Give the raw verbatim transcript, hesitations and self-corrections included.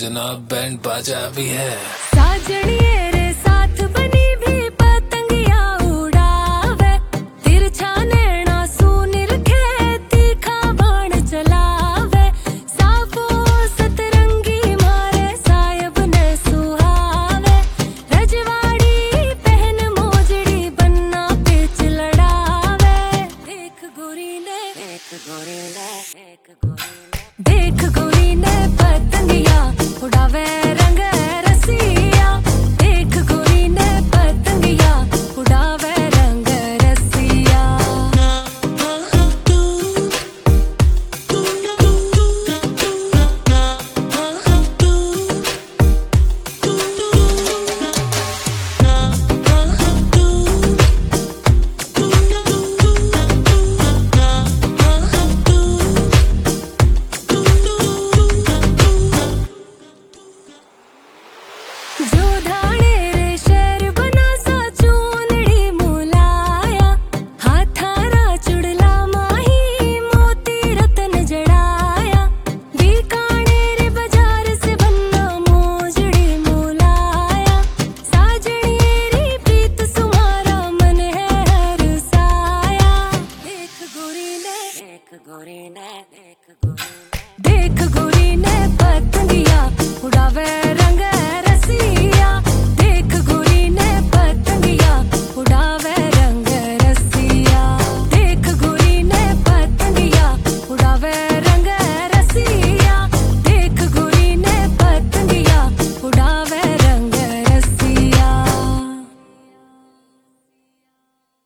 जनाब बैंड बाजा भी है। साजनिए रे साथ बनी भी पतंगिया उड़ावे, तिरछा नैना सुनी रखे तीखा बाण चलावे, साफो सतरंगी मारे सायब ने सुहावे, रजवाड़ी पहन मोजड़ी बन्ना पिच लड़ावे। देख गोरी ने देख गोरी ने देख गोरी ने देख गोरी ने पतंगिया उड़ावे रंग रसिया, देख गोरी ने पतंगिया उड़ावे रंग रसिया। जो धाणे रे शहर बना सा चूनड़ी मुलाया, हाथारा चुड़ला माही मोती रतन जड़ाया, बीकाने रे बाजार से बन्ना मोजड़ी मुलाया, साजनिए री प्रीत सुमारा मन है हर साया। देख गोरी ने देख गोरी ने देख गोरी ने देख गोरी ने पतंगिया उड़ावे रंग